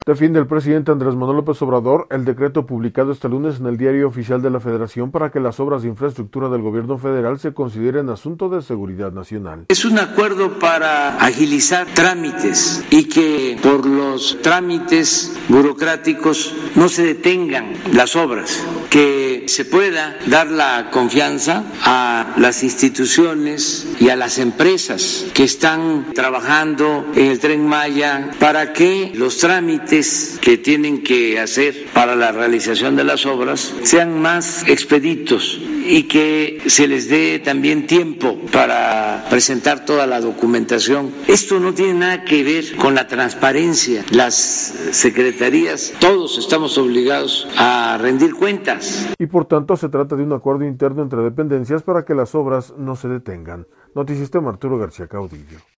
Defiende el presidente Andrés Manuel López Obrador el decreto publicado este lunes en el Diario Oficial de la Federación para que las obras de infraestructura del gobierno federal se consideren asunto de seguridad nacional. Es un acuerdo para agilizar trámites y que por los trámites burocráticos no se detengan las obras, que se pueda dar la confianza a las instituciones y a las empresas que están trabajando en el Tren Maya para que los trámites que tienen que hacer para la realización de las obras sean más expeditos y que se les dé también tiempo para presentar toda la documentación. Esto no tiene nada que ver con la transparencia. Las secretarías, todos estamos obligados a rendir cuentas. Y por tanto se trata de un acuerdo interno entre dependencias para que las obras no se detengan. Noticistema Arturo García Caudillo.